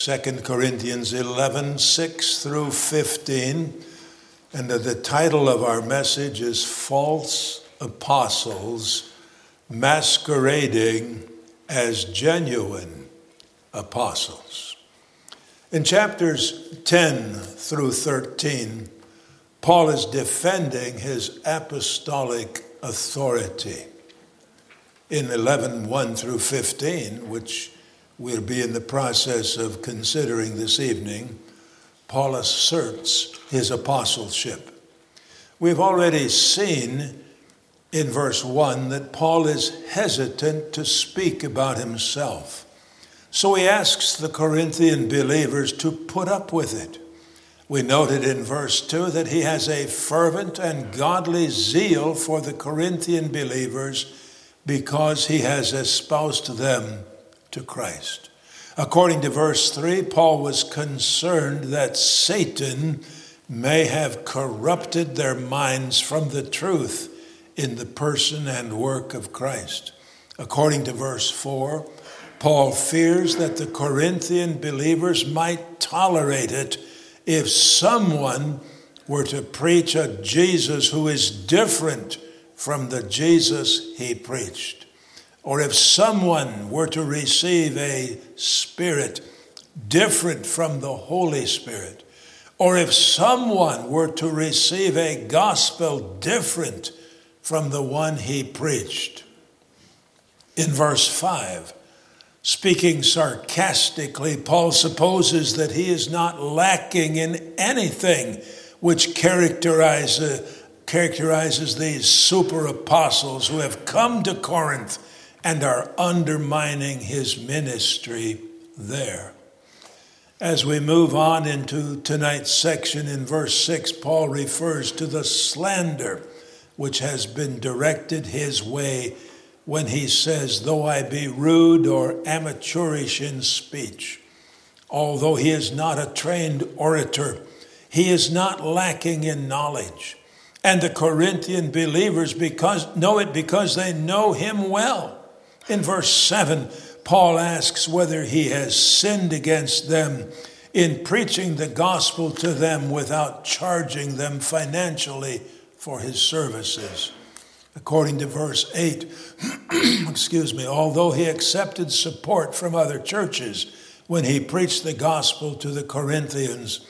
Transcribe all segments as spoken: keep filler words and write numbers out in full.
Second Corinthians eleven, six through fifteen, and the title of our message is False Apostles Masquerading as Genuine Apostles. In chapters ten through thirteen, Paul is defending his apostolic authority. In eleven, one through fifteen, which we'll be in the process of considering this evening, Paul asserts his apostleship. We've already seen in verse one that Paul is hesitant to speak about himself. So he asks the Corinthian believers to put up with it. We noted in verse two that he has a fervent and godly zeal for the Corinthian believers because he has espoused them to Christ. According to verse three, Paul was concerned that Satan may have corrupted their minds from the truth in the person and work of Christ. According to verse four, Paul fears that the Corinthian believers might tolerate it if someone were to preach a Jesus who is different from the Jesus he preached. Or if someone were to receive a spirit different from the Holy Spirit, or if someone were to receive a gospel different from the one he preached. In verse five, speaking sarcastically, Paul supposes that he is not lacking in anything which characterizes, characterizes these super apostles who have come to Corinth and are undermining his ministry there. As we move on into tonight's section in verse six, Paul refers to the slander which has been directed his way when he says, though I be rude or amateurish in speech. Although he is not a trained orator, he is not lacking in knowledge. And the Corinthian believers because know it because they know him well. In verse seven, Paul asks whether he has sinned against them in preaching the gospel to them without charging them financially for his services. According to verse eight, excuse me, although he accepted support from other churches when he preached the gospel to the Corinthians,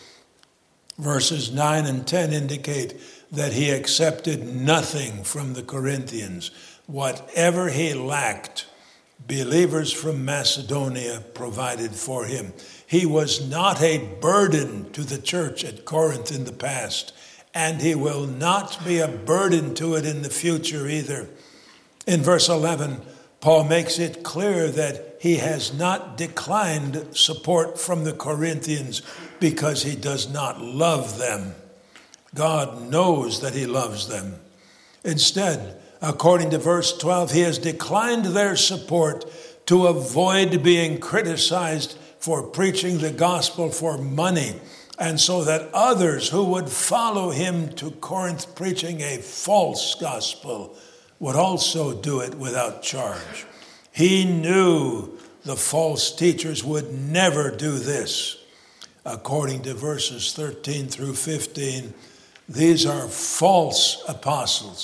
verses nine and ten indicate that he accepted nothing from the Corinthians. Whatever he lacked, believers from Macedonia provided for him. He was not a burden to the church at Corinth in the past, and he will not be a burden to it in the future either. In verse eleven, Paul makes it clear that he has not declined support from the Corinthians because he does not love them. God knows that he loves them. Instead, according to verse twelve, he has declined their support to avoid being criticized for preaching the gospel for money, and so that others who would follow him to Corinth preaching a false gospel would also do it without charge. He knew the false teachers would never do this. According to verses thirteen through fifteen, these are false apostles,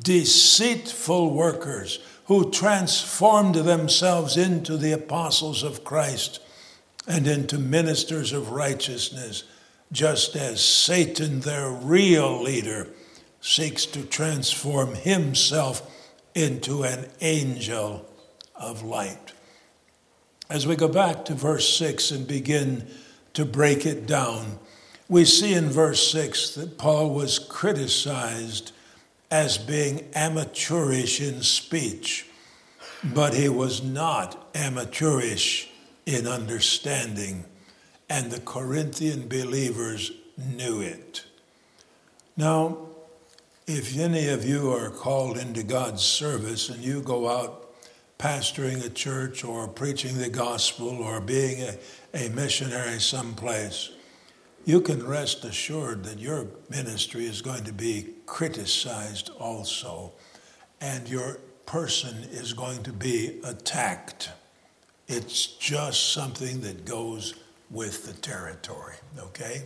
deceitful workers who transformed themselves into the apostles of Christ and into ministers of righteousness, just as Satan, their real leader, seeks to transform himself into an angel of light. As we go back to verse six and begin to break it down, we see in verse six that Paul was criticized as being amateurish in speech, but he was not amateurish in understanding, and the Corinthian believers knew it. Now, if any of you are called into God's service and you go out pastoring a church or preaching the gospel or being a, a missionary someplace, you can rest assured that your ministry is going to be criticized also, and your person is going to be attacked. It's just something that goes with the territory, okay?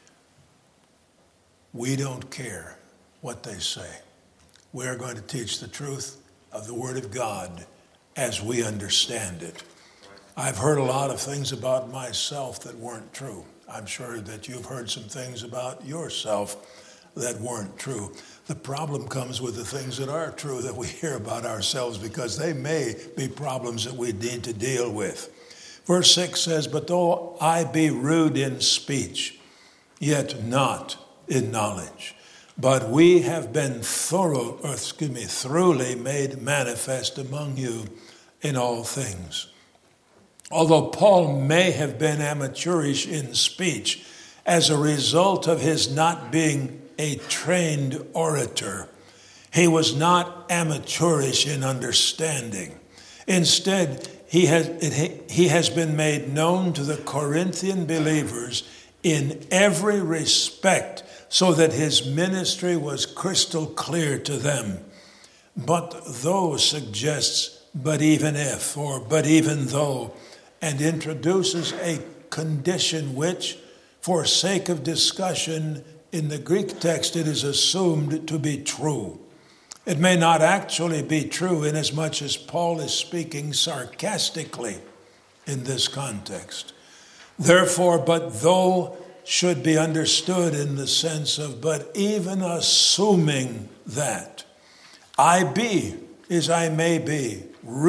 We don't care what they say. We're going to teach the truth of the Word of God as we understand it. I've heard a lot of things about myself that weren't true. I'm sure that you've heard some things about yourself that weren't true. The problem comes with the things that are true that we hear about ourselves, because they may be problems that we need to deal with. Verse six says, "But though I be rude in speech, yet not in knowledge. But we have been thorough, or excuse me, thoroughly made manifest among you in all things." Although Paul may have been amateurish in speech as a result of his not being a trained orator, he was not amateurish in understanding. Instead, he has, it, he has been made known to the Corinthian believers in every respect, so that his ministry was crystal clear to them. But though suggests but even if, or but even though, and introduces a condition which, for sake of discussion, in the Greek text it is assumed to be true. It may not actually be true, inasmuch as Paul is speaking sarcastically in this context. Therefore, but though should be understood in the sense of, but even assuming that. I be is I may be.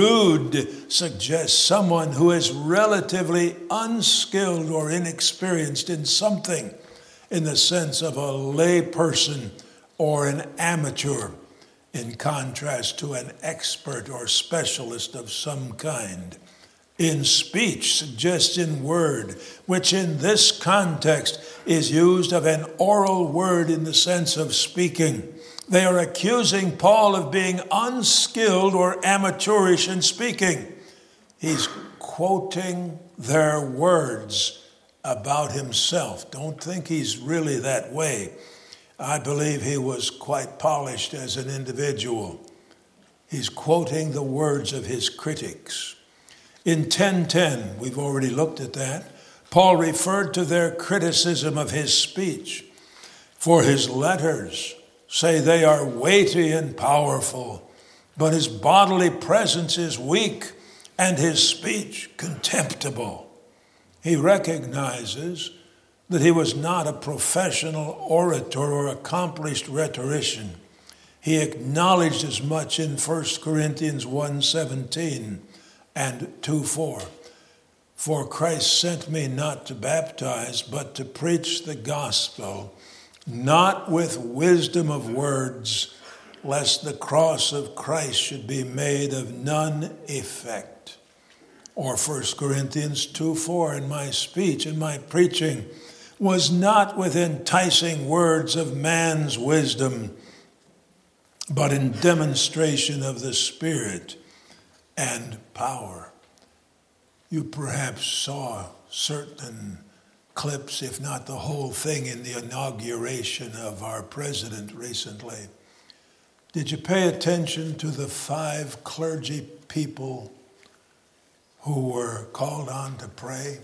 Rude suggests someone who is relatively unskilled or inexperienced in something, in the sense of a lay person or an amateur, in contrast to an expert or specialist of some kind. In speech suggests in word, which in this context is used of an oral word in the sense of speaking. They are accusing Paul of being unskilled or amateurish in speaking. He's quoting their words about himself. Don't think he's really that way. I believe he was quite polished as an individual. He's quoting the words of his critics. In ten ten, we've already looked at that, Paul referred to their criticism of his speech. For his letters say they are weighty and powerful, but his bodily presence is weak and his speech contemptible. He recognizes that he was not a professional orator or accomplished rhetorician. He acknowledged as much in First Corinthians one seventeen and two four. For Christ sent me not to baptize, but to preach the gospel, not with wisdom of words, lest the cross of Christ should be made of none effect. Or First Corinthians two four, and my speech and my preaching was not with enticing words of man's wisdom, but in demonstration of the Spirit and power. You perhaps saw certain clips, if not the whole thing, in the inauguration of our president recently. Did you pay attention to the five clergy people who were called on to pray?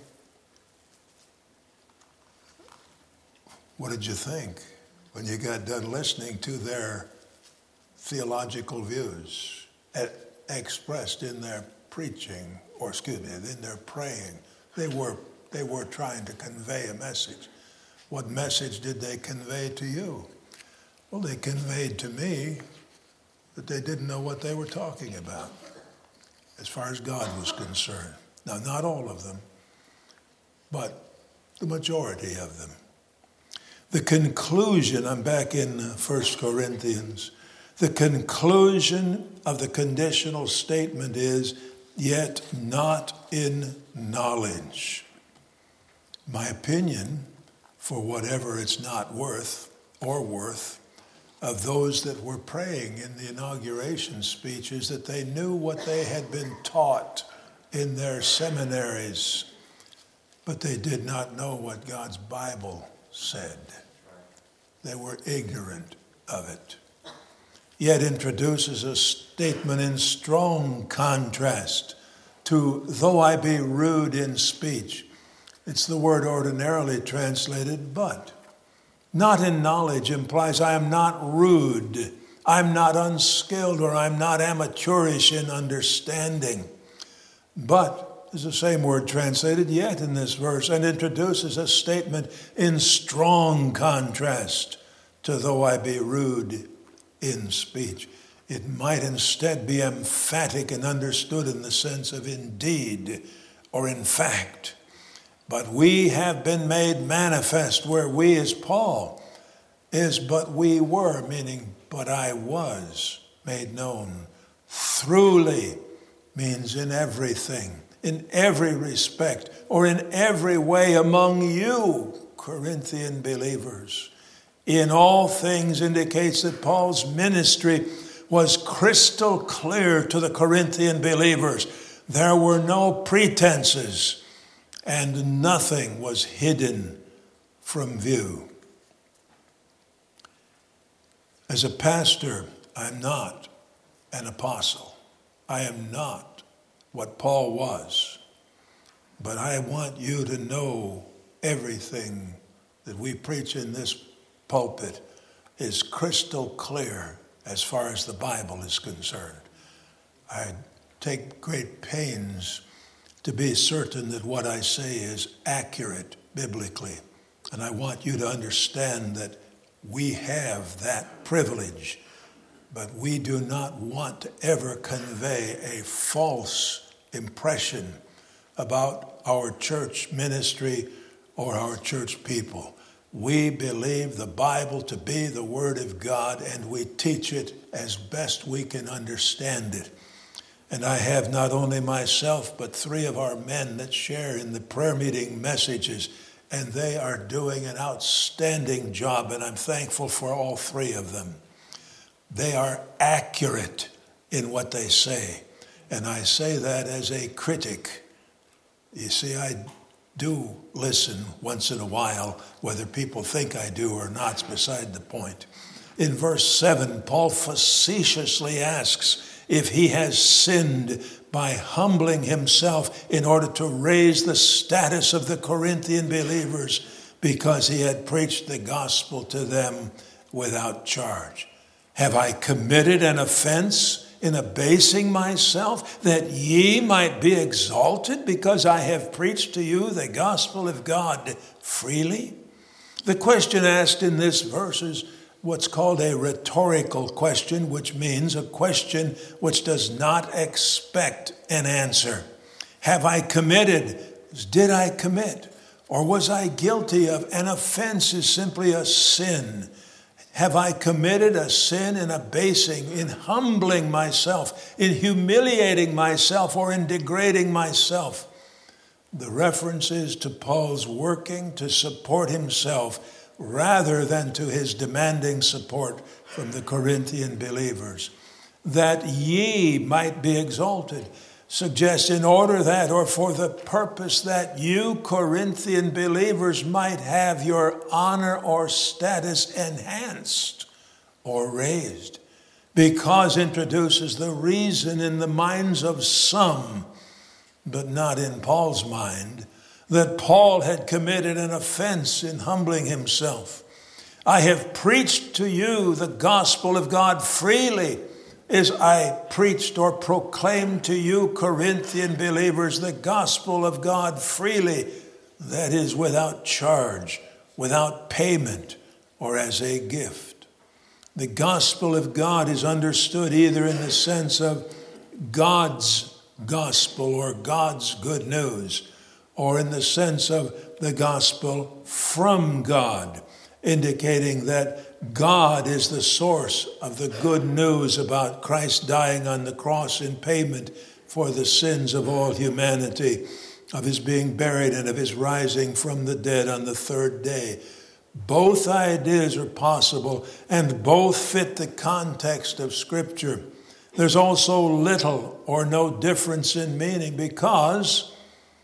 What did you think when you got done listening to their theological views expressed in their preaching, or excuse me, in their praying? They were they were trying to convey a message. What message did they convey to you? Well, they conveyed to me that they didn't know what they were talking about as far as God was concerned. Now, not all of them, but the majority of them. The conclusion, I'm back in First Corinthians, the conclusion of the conditional statement is, yet not in knowledge. My opinion, for whatever it's not worth or worth, of those that were praying in the inauguration speech is that they knew what they had been taught in their seminaries, but they did not know what God's Bible said. They were ignorant of it. Yet introduces a statement in strong contrast to, though I be rude in speech, It's the word ordinarily translated but. Not in knowledge implies I am not rude, I'm not unskilled, or I'm not amateurish in understanding. But is the same word translated yet in this verse and introduces a statement in strong contrast to though I be rude in speech. It might instead be emphatic and understood in the sense of indeed or in fact. But we have been made manifest, where we as Paul is but we were, meaning but I was made known. Throughly means in everything, in every respect, or in every way among you, Corinthian believers. In all things indicates that Paul's ministry was crystal clear to the Corinthian believers. There were no pretenses, and nothing was hidden from view. As a pastor, I'm not an apostle. I am not what Paul was. But I want you to know everything that we preach in this pulpit is crystal clear as far as the Bible is concerned. I take great pains to be certain that what I say is accurate biblically. And I want you to understand that we have that privilege, but we do not want to ever convey a false impression about our church ministry or our church people. We believe the Bible to be the Word of God, and we teach it as best we can understand it. And I have not only myself, but three of our men that share in the prayer meeting messages, and they are doing an outstanding job, and I'm thankful for all three of them. They are accurate in what they say, and I say that as a critic. You see, I do listen once in a while. Whether people think I do or not is beside the point. In verse seven, Paul facetiously asks if he has sinned by humbling himself in order to raise the status of the Corinthian believers because he had preached the gospel to them without charge. Have I committed an offense in abasing myself that ye might be exalted because I have preached to you the gospel of God freely? The question asked in this verse is what's called a rhetorical question, which means a question which does not expect an answer. Have I committed? Did I commit? Or was I guilty of? An offense is simply a sin. Have I committed a sin in abasing, in humbling myself, in humiliating myself, or in degrading myself? The reference is to Paul's working to support himself rather than to his demanding support from the Corinthian believers. That ye might be exalted suggests in order that, or for the purpose that you Corinthian believers might have your honor or status enhanced or raised. Because introduces the reason in the minds of some, but not in Paul's mind, that Paul had committed an offense in humbling himself. I have preached to you the gospel of God freely, as I preached or proclaimed to you, Corinthian believers, the gospel of God freely, that is, without charge, without payment, or as a gift. The gospel of God is understood either in the sense of God's gospel or God's good news, or in the sense of the gospel from God, indicating that God is the source of the good news about Christ dying on the cross in payment for the sins of all humanity, of his being buried and of his rising from the dead on the third day. Both ideas are possible and both fit the context of Scripture. There's also little or no difference in meaning because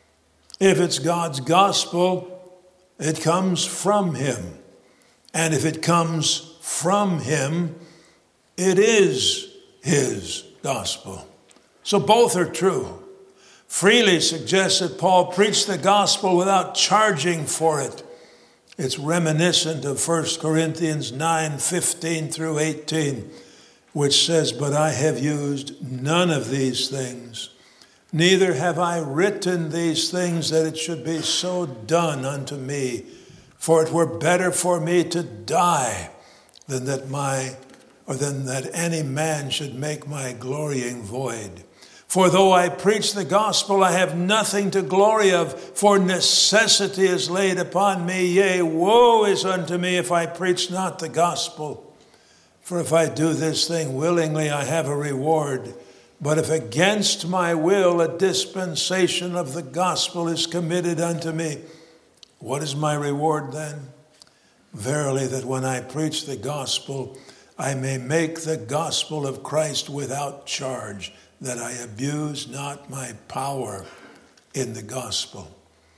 if it's God's gospel, it comes from him. And if it comes from him, it is his gospel. So both are true. freely suggests that Paul preached the gospel without charging for it. It's reminiscent of First Corinthians nine, fifteen through eighteen, which says, "But I have used none of these things, neither have I written these things that it should be so done unto me. For it were better for me to die than that my, or than that any man should make my glorying void. For though I preach the gospel, I have nothing to glory of, for necessity is laid upon me. Yea, woe is unto me if I preach not the gospel. For if I do this thing willingly, I have a reward. But if against my will, a dispensation of the gospel is committed unto me, what is my reward then? Verily, that when I preach the gospel, I may make the gospel of Christ without charge, that I abuse not my power in the gospel."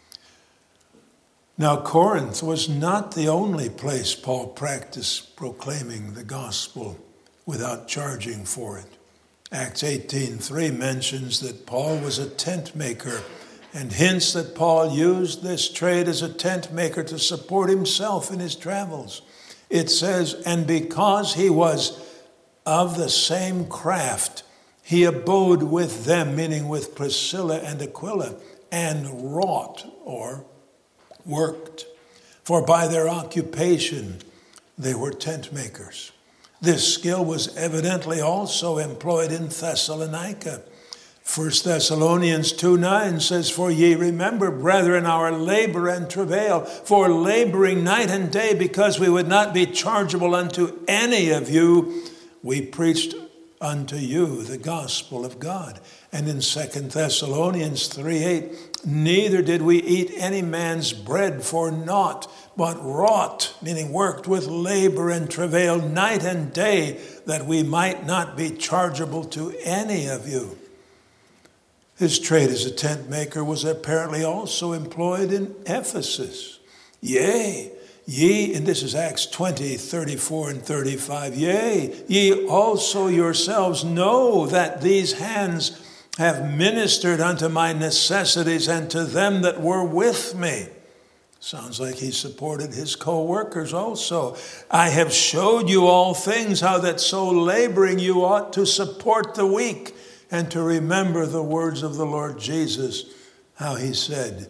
Now, Corinth was not the only place Paul practiced proclaiming the gospel without charging for it. Acts eighteen three mentions that Paul was a tent maker and hints that Paul used this trade as a tent maker to support himself in his travels. It says, "And because he was of the same craft, he abode with them," meaning with Priscilla and Aquila, "and wrought," or worked. For by their occupation, they were tent makers. This skill was evidently also employed in Thessalonica. First Thessalonians two nine says, "For ye remember, brethren, our labor and travail, for laboring night and day, because we would not be chargeable unto any of you, we preached unto you the gospel of God." And in Second Thessalonians three eight, "Neither did we eat any man's bread for naught, but wrought," meaning worked with labor and travail night and day, "that we might not be chargeable to any of you." His trade as a tent maker was apparently also employed in Ephesus. "Yea, ye," and this is Acts twenty, thirty-four and thirty-five, "Yea, ye also yourselves know that these hands have ministered unto my necessities and to them that were with me." Sounds like he supported his co-workers also. "I have showed you all things, how that so laboring you ought to support the weak, and to remember the words of the Lord Jesus, how he said,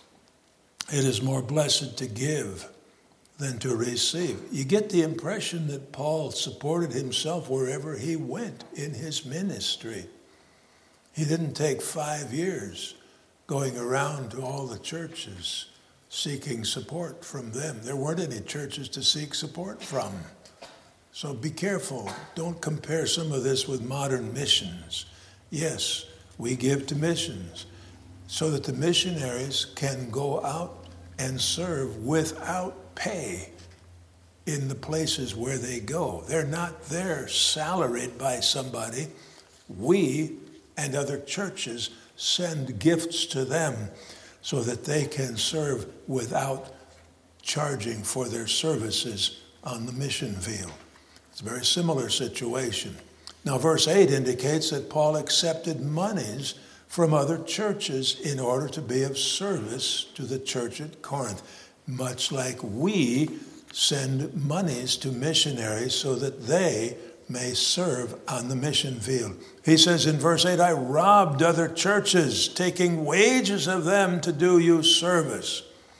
it is more blessed to give than to receive." You get the impression that Paul supported himself wherever he went in his ministry. He didn't take five years going around to all the churches seeking support from them. There weren't any churches to seek support from. So be careful. Don't compare some of this with modern missions. Yes, we give to missions so that the missionaries can go out and serve without pay in the places where they go. They're not there salaried by somebody. We and other churches send gifts to them so that they can serve without charging for their services on the mission field. It's a very similar situation. Now, verse eight indicates that Paul accepted monies from other churches in order to be of service to the church at Corinth, much like we send monies to missionaries so that they may serve on the mission field. He says in verse eight, "I robbed other churches, taking wages of them to do you service."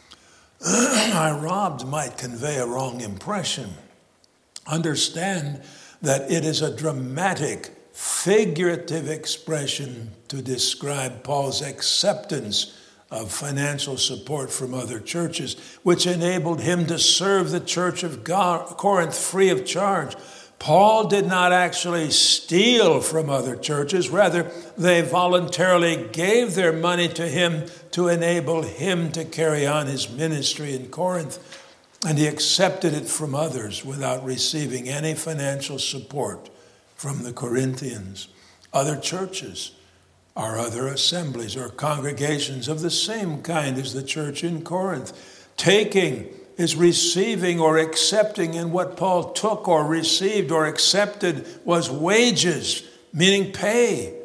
I robbed might convey a wrong impression. Understand that it is a dramatic, figurative expression to describe Paul's acceptance of financial support from other churches, which enabled him to serve the church of God, Corinth free of charge. Paul did not actually steal from other churches. Rather, they voluntarily gave their money to him to enable him to carry on his ministry in Corinth. And he accepted it from others without receiving any financial support from the Corinthians. Other churches are other assemblies or congregations of the same kind as the church in Corinth. Taking is receiving or accepting, and what Paul took or received or accepted was wages, meaning pay.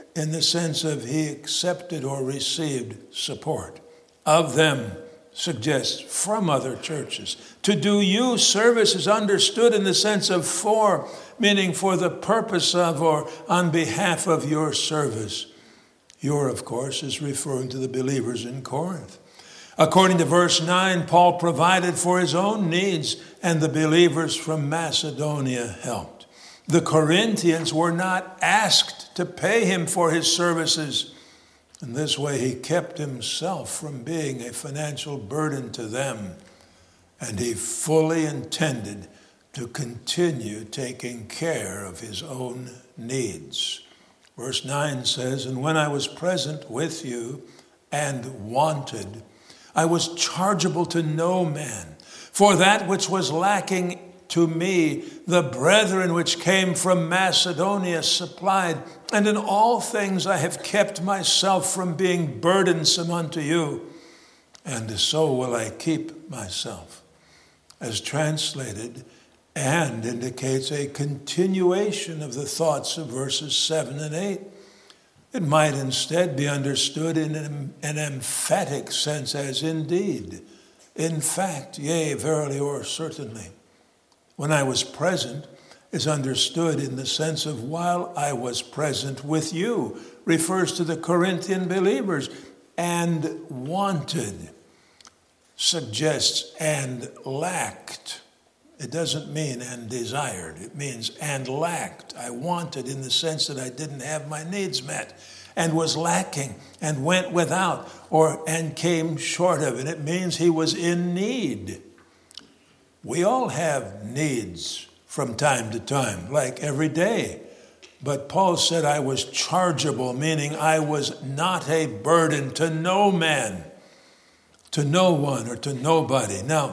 in the sense of he accepted or received support. Of them suggests from other churches. To do you service is understood in the sense of for, meaning for the purpose of or on behalf of your service. Your, of course, is referring to the believers in Corinth. According to verse nine, Paul provided for his own needs, and the believers from Macedonia helped. The Corinthians were not asked to pay him for his services. In this way, he kept himself from being a financial burden to them, and he fully intended to continue taking care of his own needs. Verse nine says, "And when I was present with you and wanted, I was chargeable to no man. For that which was lacking to me, the brethren which came from Macedonia supplied. And in all things I have kept myself from being burdensome unto you. And so will I keep myself." As translated, and indicates a continuation of the thoughts of verses seven and eight. It might instead be understood in an, an emphatic sense as indeed, in fact, yea, verily, or certainly. When I was present is understood in the sense of while I was present with you, refers to the Corinthian believers, and wanted suggests and lacked. It doesn't mean and desired. It means and lacked. I wanted in the sense that I didn't have my needs met and was lacking and went without or and came short of it. It means he was in need. We all have needs from time to time, like every day. But Paul said I was chargeable, meaning I was not a burden to no man, to no one or to nobody. Now,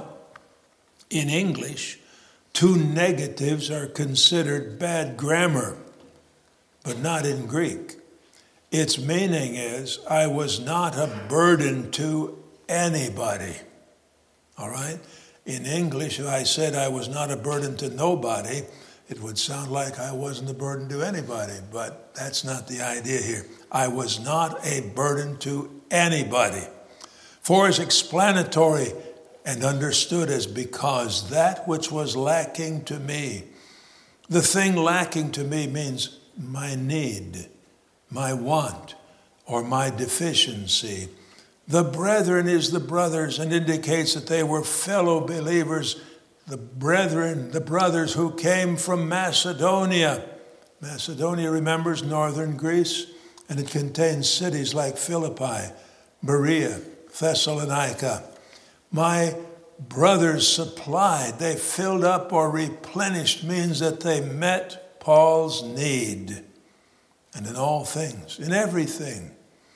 in English, two negatives are considered bad grammar, but not in Greek. Its meaning is, I was not a burden to anybody. All right? In English, if I said I was not a burden to nobody, it would sound like I wasn't a burden to anybody, but that's not the idea here. I was not a burden to anybody. For is explanatory and understood as because that which was lacking to me. The thing lacking to me means my need, my want, or my deficiency. The brethren is the brothers and indicates that they were fellow believers. The brethren, the brothers who came from Macedonia. Macedonia, remembers, northern Greece, and it contains cities like Philippi, Berea, Thessalonica. My brothers supplied, they filled up or replenished, means that they met Paul's need. And in all things, in everything.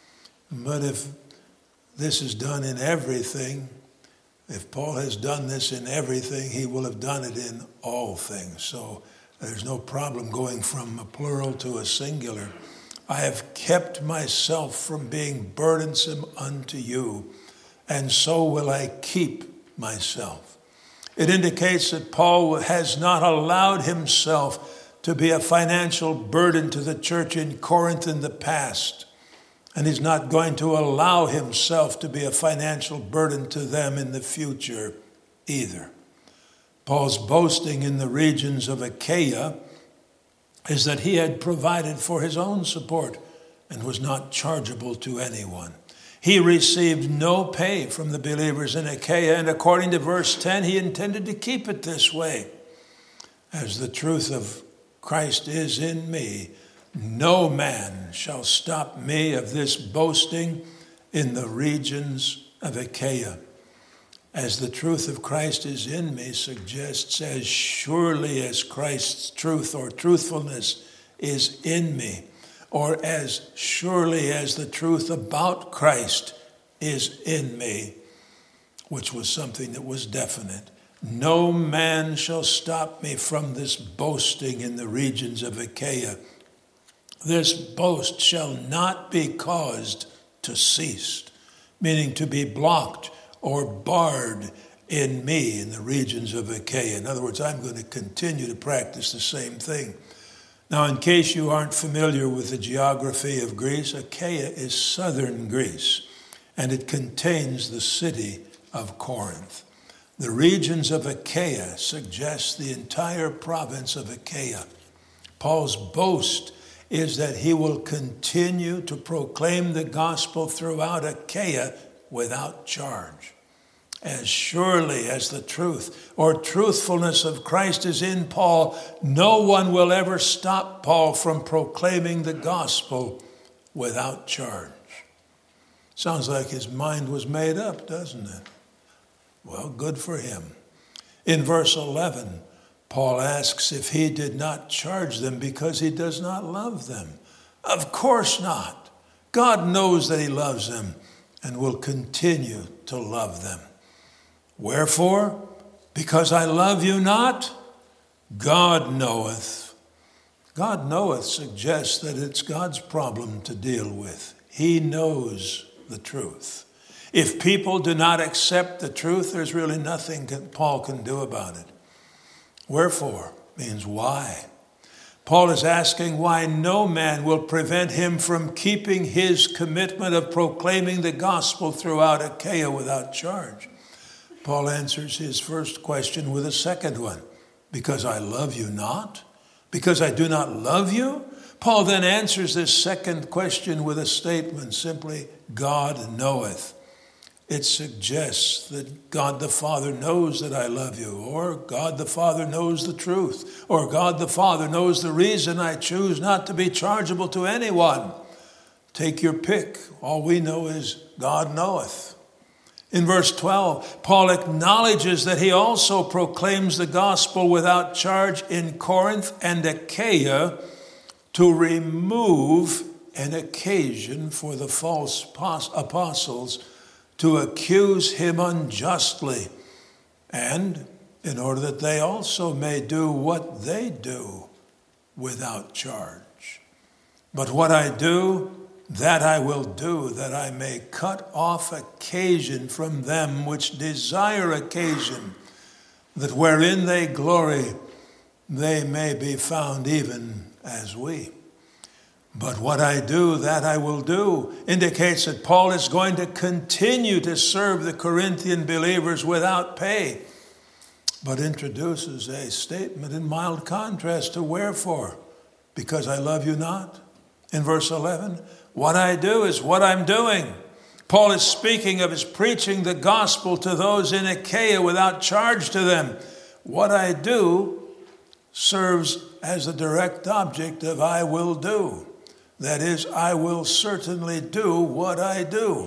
But if this is done in everything, if Paul has done this in everything, he will have done it in all things. So there's no problem going from a plural to a singular. I have kept myself from being burdensome unto you, and so will I keep myself. It indicates that Paul has not allowed himself to be a financial burden to the church in Corinth in the past, and he's not going to allow himself to be a financial burden to them in the future either. Paul's boasting in the regions of Achaia is that he had provided for his own support and was not chargeable to anyone. He received no pay from the believers in Achaia, and according to verse ten, he intended to keep it this way. As the truth of Christ is in me, no man shall stop me of this boasting in the regions of Achaia. As the truth of Christ is in me suggests, as surely as Christ's truth or truthfulness is in me, or as surely as the truth about Christ is in me, which was something that was definite. No man shall stop me from this boasting in the regions of Achaia. This boast shall not be caused to cease, meaning to be blocked or barred in me in the regions of Achaia. In other words, I'm going to continue to practice the same thing. Now, in case you aren't familiar with the geography of Greece, Achaia is southern Greece, and it contains the city of Corinth. The regions of Achaia suggest the entire province of Achaia. Paul's boast is that he will continue to proclaim the gospel throughout Achaia without charge. As surely as the truth or truthfulness of Christ is in Paul, no one will ever stop Paul from proclaiming the gospel without charge. Sounds like his mind was made up, doesn't it? Well, good for him. In verse eleven, Paul asks if he did not charge them because he does not love them. Of course not. God knows that he loves them and will continue to love them. Wherefore? Because I love you not? God knoweth. God knoweth suggests that it's God's problem to deal with. He knows the truth. If people do not accept the truth, there's really nothing Paul can do about it. Wherefore means why. Paul is asking why no man will prevent him from keeping his commitment of proclaiming the gospel throughout Achaia without charge. Paul answers his first question with a second one. Because I love you not? Because I do not love you? Paul then answers this second question with a statement, simply, God knoweth. It suggests that God the Father knows that I love you, or God the Father knows the truth, or God the Father knows the reason I choose not to be chargeable to anyone. Take your pick. All we know is God knoweth. In verse twelve, Paul acknowledges that he also proclaims the gospel without charge in Corinth and Achaia to remove an occasion for the false apostles to accuse him unjustly, and in order that they also may do what they do without charge. But what I do, that I will do, that I may cut off occasion from them which desire occasion, that wherein they glory, they may be found even as we. But what I do, that I will do, indicates that Paul is going to continue to serve the Corinthian believers without pay, but introduces a statement in mild contrast to wherefore. Because I love you not? In verse eleven, what I do is what I'm doing. Paul is speaking of his preaching the gospel to those in Achaia without charge to them. What I do serves as a direct object of I will do. That is, I will certainly do what I do.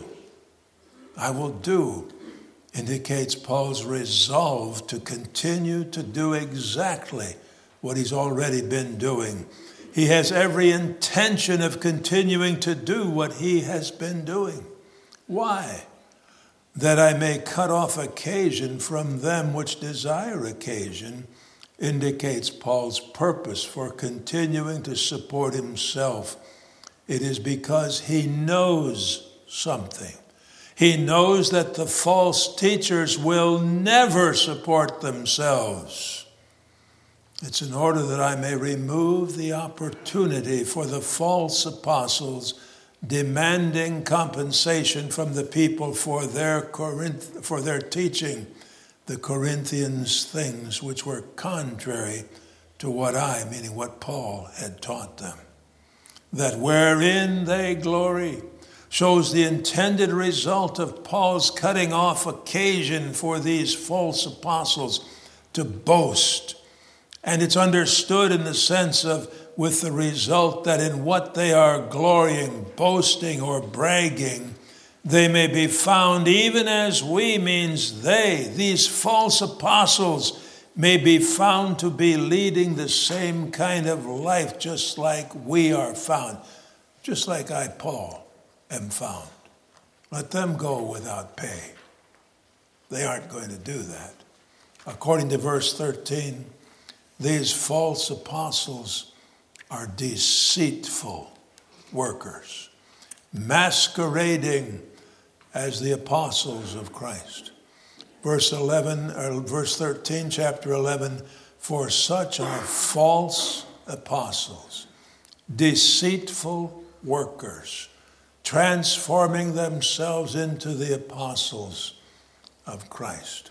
I will do indicates Paul's resolve to continue to do exactly what he's already been doing. He has every intention of continuing to do what he has been doing. Why? That I may cut off occasion from them which desire occasion, indicates Paul's purpose for continuing to support himself. It is because he knows something. He knows that the false teachers will never support themselves. It's in order that I may remove the opportunity for the false apostles demanding compensation from the people for their Corinth, for their teaching the Corinthians things which were contrary to what I, meaning what Paul, had taught them. That wherein they glory shows the intended result of Paul's cutting off occasion for these false apostles to boast. And it's understood in the sense of with the result that in what they are glorying, boasting, or bragging, they may be found even as we, means they, these false apostles, may be found to be leading the same kind of life just like we are found, just like I, Paul, am found. Let them go without pay. They aren't going to do that. According to verse thirteen, these false apostles are deceitful workers, masquerading as the apostles of Christ. Verse eleven, or verse thirteen, chapter eleven, for such are false apostles, deceitful workers, transforming themselves into the apostles of Christ.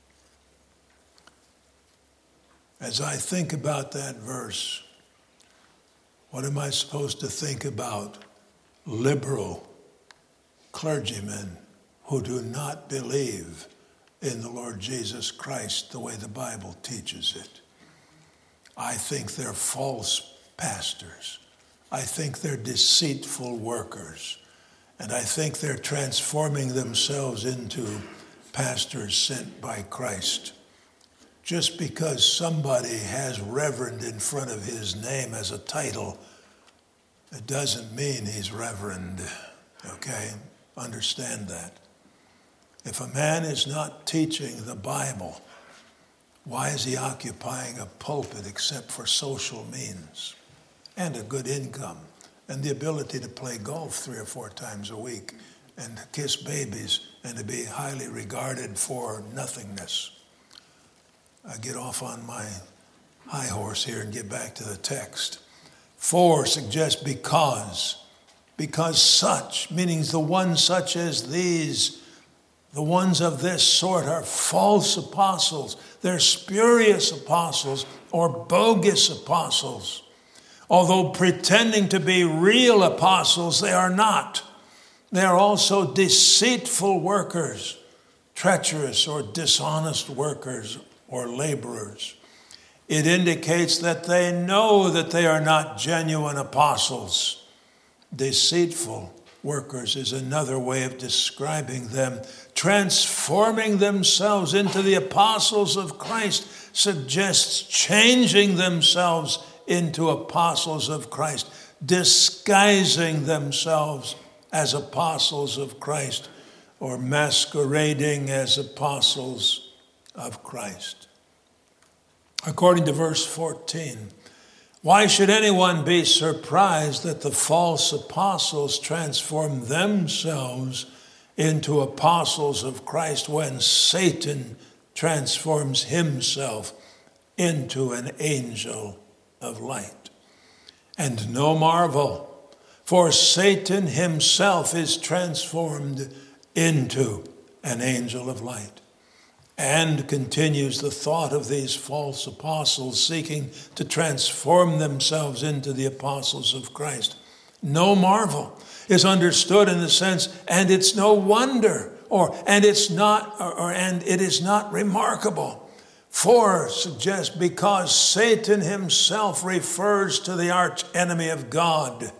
As I think about that verse, what am I supposed to think about liberal clergymen who do not believe in the Lord Jesus Christ the way the Bible teaches it? I think they're false pastors. I think they're deceitful workers. And I think they're transforming themselves into pastors sent by Christ. Just because somebody has reverend in front of his name as a title, it doesn't mean he's reverend, okay? Understand that. If a man is not teaching the Bible, why is he occupying a pulpit except for social means and a good income and the ability to play golf three or four times a week and to kiss babies and to be highly regarded for nothingness? I get off on my high horse here and get back to the text. For suggests because. Because such, meaning the ones such as these, the ones of this sort are false apostles. They're spurious apostles or bogus apostles. Although pretending to be real apostles, they are not. They are also deceitful workers, treacherous or dishonest workers or laborers. It indicates that they know that they are not genuine apostles. Deceitful workers is another way of describing them. Transforming themselves into the apostles of Christ suggests changing themselves into apostles of Christ, disguising themselves as apostles of Christ, or masquerading as apostles of Christ. According to verse fourteen, why should anyone be surprised that the false apostles transform themselves into apostles of Christ when Satan transforms himself into an angel of light? And no marvel, for Satan himself is transformed into an angel of light. And continues the thought of these false apostles seeking to transform themselves into the apostles of Christ. No marvel is understood in the sense, and it's no wonder, or and it's not, or, or and it is not remarkable. For suggests because Satan himself refers to the arch enemy of God,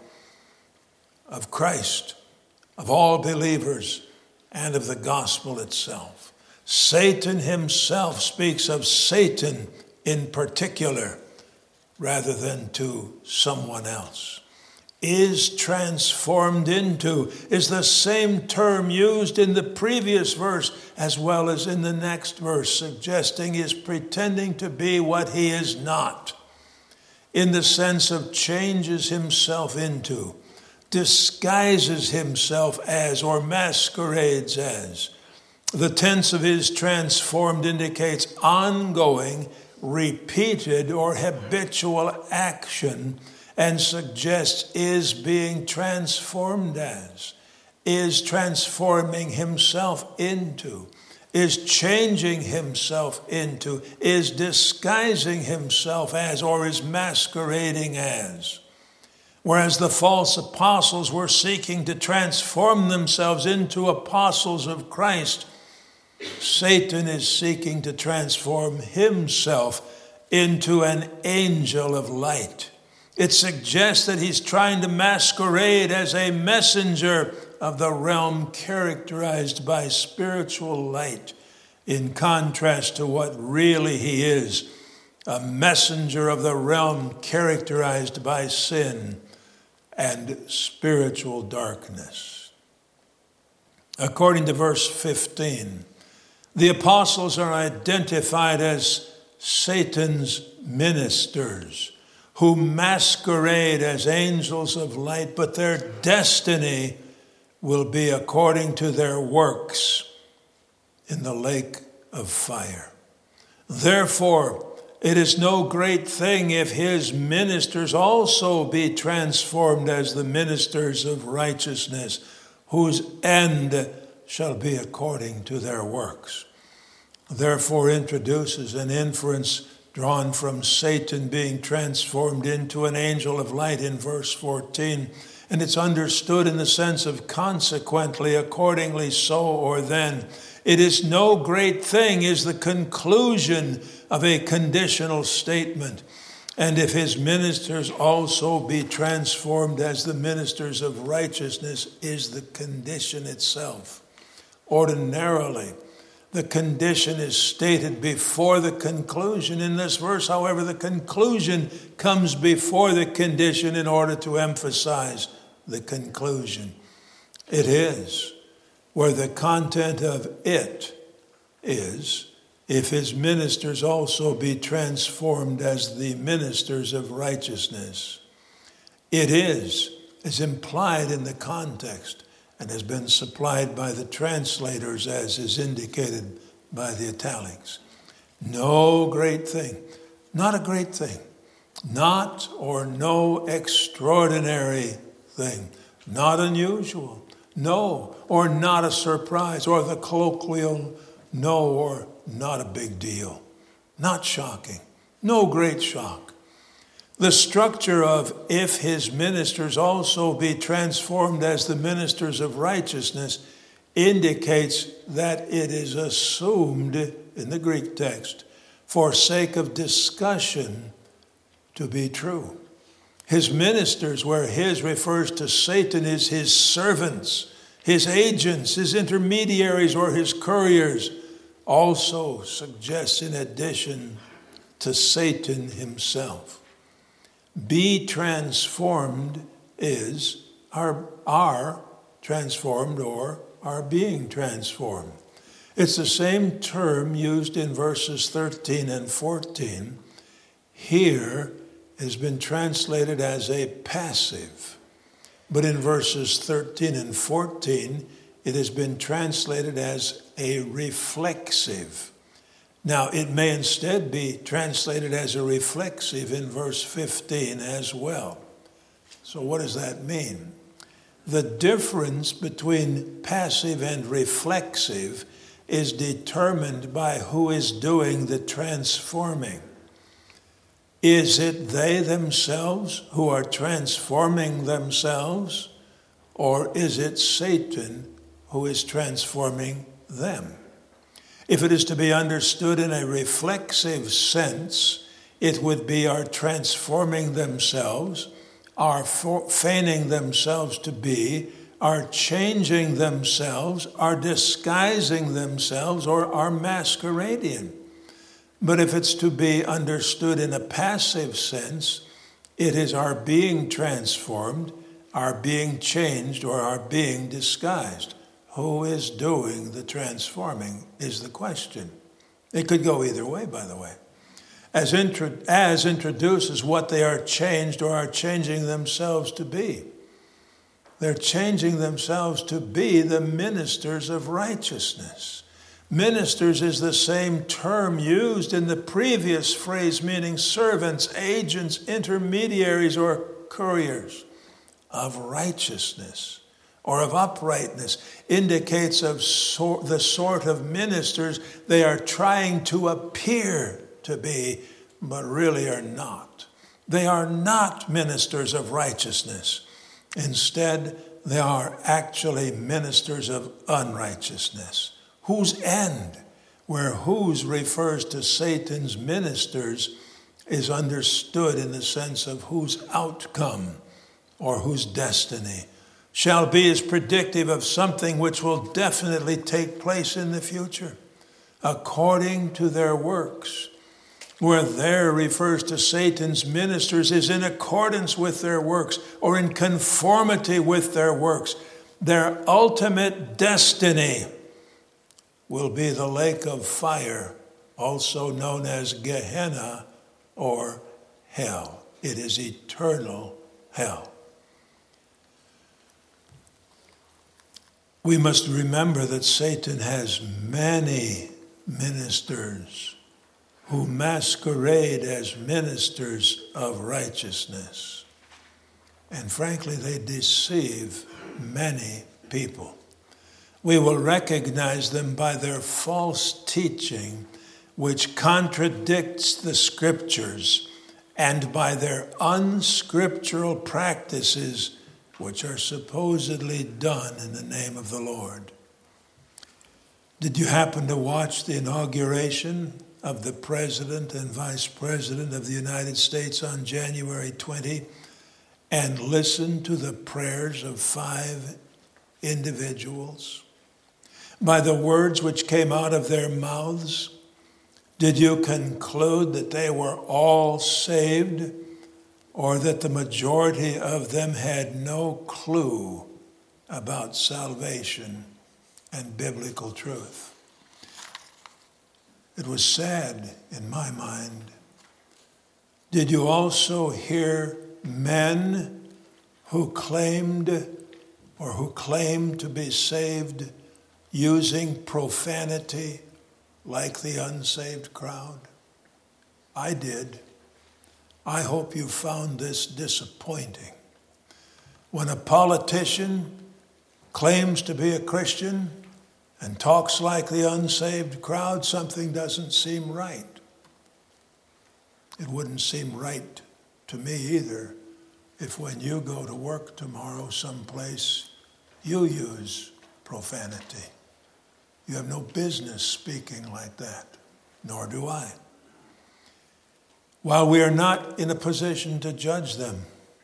of Christ, of all believers, and of the gospel itself. Satan himself speaks of Satan in particular rather than to someone else. Is transformed into is the same term used in the previous verse as well as in the next verse, suggesting is pretending to be what he is not, in the sense of changes himself into, disguises himself as, or masquerades as. The tense of is transformed indicates ongoing, repeated, or habitual action, and suggests is being transformed as, is transforming himself into, is changing himself into, is disguising himself as, or is masquerading as. Whereas the false apostles were seeking to transform themselves into apostles of Christ, Satan is seeking to transform himself into an angel of light. It suggests that he's trying to masquerade as a messenger of the realm characterized by spiritual light, in contrast to what really he is, a messenger of the realm characterized by sin and spiritual darkness. According to verse fifteen, the apostles are identified as Satan's ministers who masquerade as angels of light, but their destiny will be according to their works in the lake of fire. Therefore, it is no great thing if his ministers also be transformed as the ministers of righteousness, whose end shall be according to their works. Therefore introduces an inference drawn from Satan being transformed into an angel of light in verse fourteen. And it's understood in the sense of consequently, accordingly, so, or then. It is no great thing is the conclusion of a conditional statement. And if his ministers also be transformed as the ministers of righteousness is the condition itself. Ordinarily, the condition is stated before the conclusion. In this verse, however, the conclusion comes before the condition in order to emphasize the conclusion. It is where the content of it is, if his ministers also be transformed as the ministers of righteousness. It is, is implied in the context and has been supplied by the translators as is indicated by the italics. No great thing, not a great thing, not or no extraordinary thing, not unusual, no, or not a surprise, or the colloquial no, or not a big deal, not shocking, no great shock. The structure of if his ministers also be transformed as the ministers of righteousness indicates that it is assumed in the Greek text for sake of discussion to be true. His ministers, where his refers to Satan, is his servants, his agents, his intermediaries, or his couriers, also suggests in addition to Satan himself. Be transformed is are, are transformed or are being transformed. It's the same term used in verses thirteen and fourteen. Here has been translated as a passive, but in verses thirteen and fourteen, it has been translated as a reflexive. Now, it may instead be translated as a reflexive in verse fifteen as well. So what does that mean? The difference between passive and reflexive is determined by who is doing the transforming. Is it they themselves who are transforming themselves, or is it Satan who is transforming them? If it is to be understood in a reflexive sense, it would be our transforming themselves, our feigning themselves to be, our changing themselves, our disguising themselves, or our masquerading. But if it's to be understood in a passive sense, it is our being transformed, our being changed, or our being disguised. Who is doing the transforming is the question. It could go either way, by the way. As, intro, as introduces what they are changed or are changing themselves to be. They're changing themselves to be the ministers of righteousness. Ministers is the same term used in the previous phrase, meaning servants, agents, intermediaries, or couriers of righteousness or of uprightness. Indicates of so, the sort of ministers they are trying to appear to be, but really are not. They are not ministers of righteousness. Instead, they are actually ministers of unrighteousness. Whose end, where whose refers to Satan's ministers, is understood in the sense of whose outcome or whose destiny shall be as predictive of something which will definitely take place in the future, according to their works. Where there refers to Satan's ministers is in accordance with their works or in conformity with their works. Their ultimate destiny will be the lake of fire, also known as Gehenna or hell. It is eternal hell. We must remember that Satan has many ministers who masquerade as ministers of righteousness. And frankly, they deceive many people. We will recognize them by their false teaching, which contradicts the scriptures, and by their unscriptural practices, which are supposedly done in the name of the Lord. Did you happen to watch the inauguration of the President and Vice President of the United States on January twentieth and listen to the prayers of five individuals? By the words which came out of their mouths, did you conclude that they were all saved, or that the majority of them had no clue about salvation and biblical truth? It was sad in my mind. Did you also hear men who claimed or who claimed to be saved using profanity like the unsaved crowd? I did. I hope you found this disappointing. When a politician claims to be a Christian and talks like the unsaved crowd, something doesn't seem right. It wouldn't seem right to me either if when you go to work tomorrow someplace, you use profanity. You have no business speaking like that, nor do I. While we are not in a position to judge them,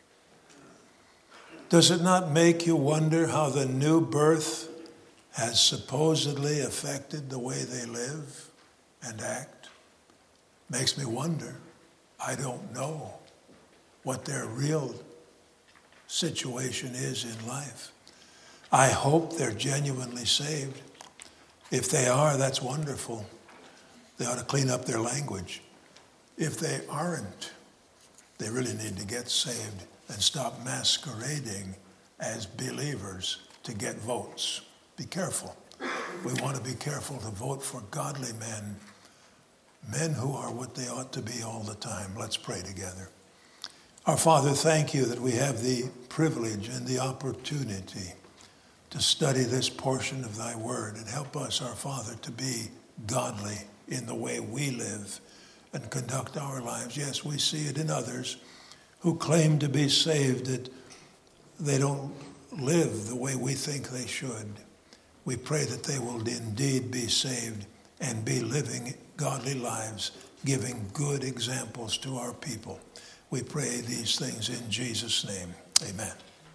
does it not make you wonder how the new birth has supposedly affected the way they live and act? Makes me wonder. I don't know what their real situation is in life. I hope they're genuinely saved. If they are, that's wonderful. They ought to clean up their language. If they aren't, they really need to get saved and stop masquerading as believers to get votes. Be careful. We want to be careful to vote for godly men, men who are what they ought to be all the time. Let's pray together. Our Father, thank you that we have the privilege and the opportunity to study this portion of thy word, and help us, our Father, to be godly in the way we live and conduct our lives. Yes, we see it in others who claim to be saved, that they don't live the way we think they should. We pray that they will indeed be saved and be living godly lives, giving good examples to our people. We pray these things in Jesus' name. Amen.